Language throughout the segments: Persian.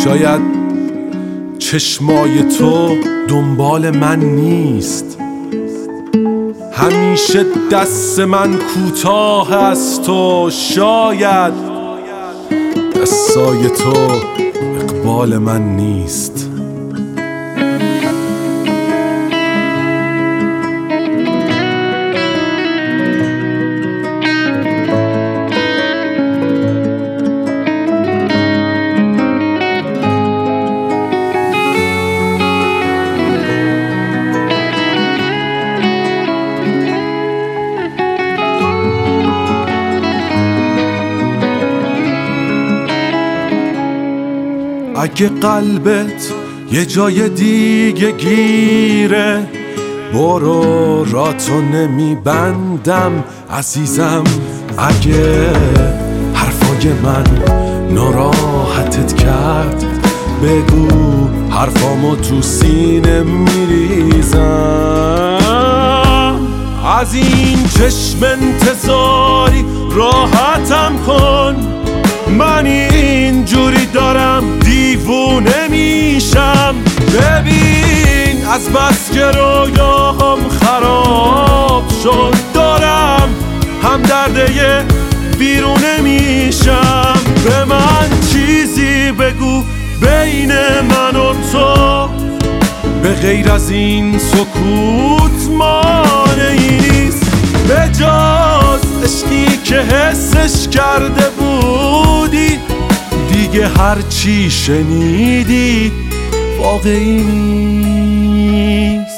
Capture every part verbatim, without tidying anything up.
شاید چشمای تو دنبال من نیست، همیشه دست من کوتاه از تو، شاید دستای تو اقبال من نیست. اگه قلبت یه جای دیگه گیره، برو راتو نمیبندم عزیزم. اگه حرفای من ناراحتت کرد، بگو حرفامو تو سینه میریزم. از این چشم انتظاری راحتم کن، من اینجوری دارم دیوونه میشم. ببین از بس که رویاهم خراب شد، دارم هم درده بیرونه میشم. به من چیزی بگو بین من و تو، به غیر از این سکوت مانعی نیست، به جز عشقی که حسش کرده بودی. دیگه هر چی شنیدی واقعی نیست.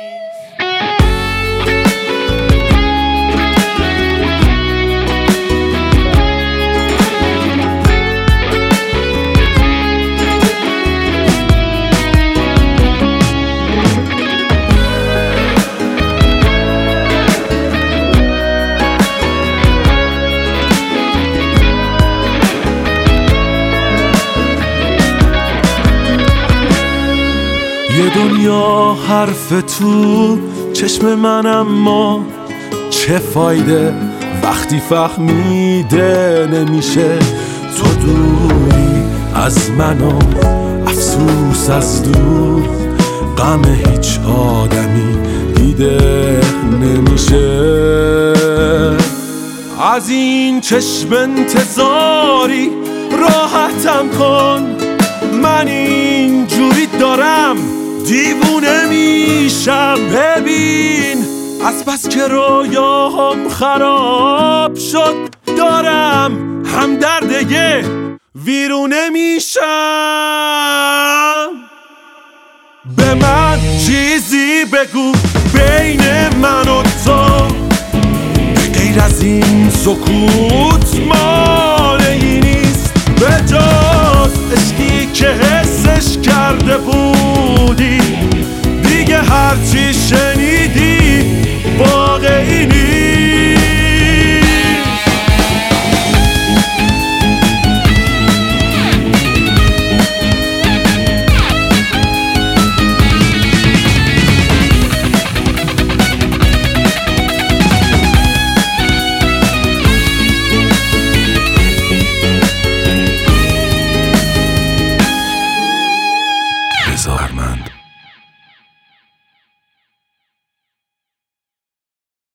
یه دنیا حرف تو چشم من، اما چه فایده وقتی فهمیده نمیشه. تو دوری از من و افسوس از دور، غم هیچ آدمی دیده نمیشه. از این چشم انتظاری راحتم کن، من اینجوری دارم دیوونه میشم. ببین از بس که رویاهم خراب شد، دارم هم درده ویرونه میشم. به من چیزی بگو بین من و تو، به غیر از این سکوت مانعی نیست، به جز عشقی که حسش کرده بودی. دیگه هرچی شنیدی